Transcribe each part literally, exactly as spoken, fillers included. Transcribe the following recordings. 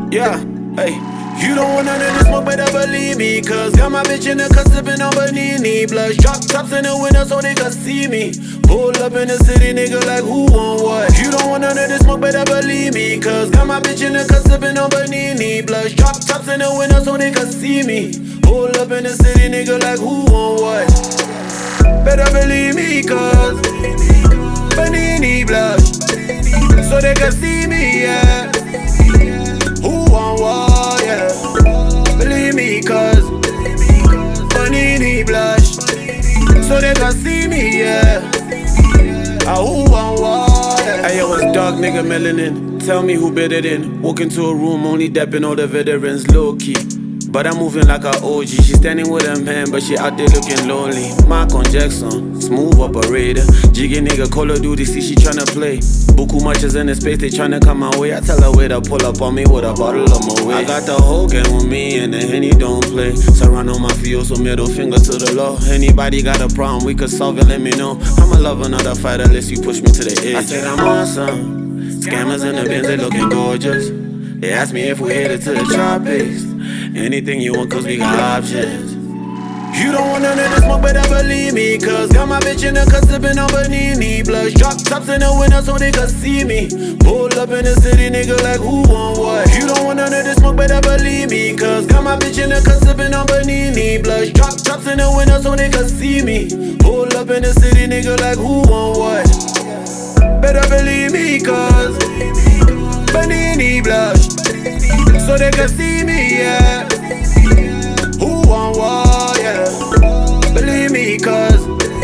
Yeah, hey. You don't want none of this smoke, better believe me. Cause got my bitch in the cut sippin' on Bernini. Blush drop tops in the window so they can see me. Pull up in the city, nigga, like who want what? You don't want none of this smoke, better believe me. Cause got my bitch in the cut sippin' on Bernini. Blush drop tops in the window so they can see me. Pull up in the city, nigga, like who want what? Better believe me, cause Bernini blush so they can see me, yeah. Who want what, yeah. Believe me, cause Bernini blush so they can see me, yeah. Ah, who want what, yeah. Hey, yo, it's dark nigga melanin. Tell me who better than walk into a room only dapping all the veterans low key. But I'm moving like a O G. She standing with a man, but she out there looking lonely. Michael Jackson, smooth operator. Jiggy nigga, Call of Duty, see she tryna play. Buku matches in the space, they tryna come my way. I tell her wait to pull up on me with a bottle of my way. I got the whole game with me and the Henny don't play. Serrano mafioso, middle finger to the law. Anybody got a problem, we could solve it, let me know. I'ma love another fight unless you push me to the edge. I said I'm awesome. Scammers in the Benz, they looking gorgeous. They asked me if we headed to the tropics. Anything you want, cause we got options. You don't want none of this smoke, better believe me. Cause got my bitch in the cut sippin' on Bernini. Blush drop tops in the window so they can see me. Pull up in the city, nigga, like who want what? You don't want none of this smoke, better believe me. Cause got my bitch in the cut sippin' on Bernini. Blush drop tops in the window so they can see me. Pull up in the city, nigga, like who want what? Better believe me, cause Bernini blush so they can see me, yeah. Who want what, yeah. Believe me, cause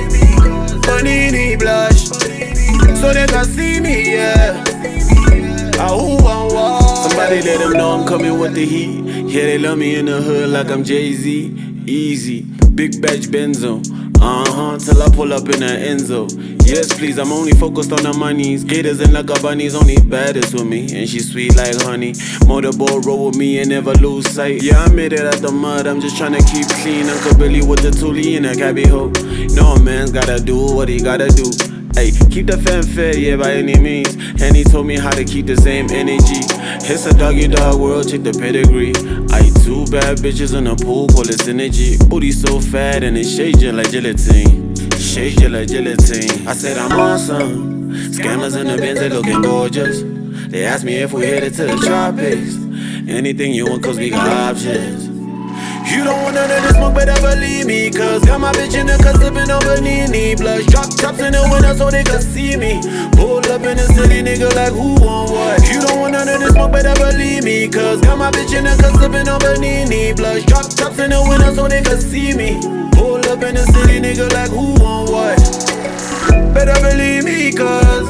Bernini blush so they can see me, yeah. Ah, who want what? Somebody let them know I'm coming with the heat. Yeah, they love me in the hood like I'm Jay-Z. Easy, big batch benzo. Uh-huh, till I pull up in the Enzo. Yes, please, I'm only focused on the monies. Gators and like a bunnies, only baddest with me. And she sweet like honey. Motorboat roll with me and never lose sight. Yeah, I made it out the mud, I'm just tryna keep clean. Uncle Billy with the toolie and a cabby hoe. No man's gotta do what he gotta do. Ay, keep the fanfare, yeah, by any means. And he told me how to keep the same energy. It's a doggy dog world, check the pedigree. Ay, two bad bitches in a pool, call it synergy. Booty so fat and it shades you like gelatine. Shades you like gelatine. I said I'm awesome. Scammers in the Benz, they looking gorgeous. They asked me if we headed to the tropics. Anything you want, cause we got options. You don't want none of this smoke, better believe me. Cause got my bitch in the cut sippin' on Bernini. Blush drop tops in the window so they can see me. Pull up in the city, nigga, like who want what? You don't want none of this smoke, better believe me. Cause got my bitch in the cut sippin' on Bernini. Blush drop tops in the window so they can see me. Pull up in the city, nigga, like who want what? Better believe me, cause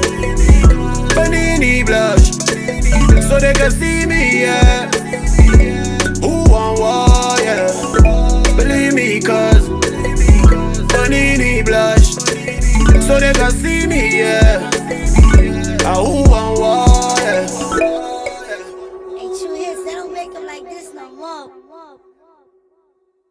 Bernini blush so they can see me, yeah. Who want what, yeah. Believe me, cause Bernini blush so they can see me, yeah. Ah, who want what?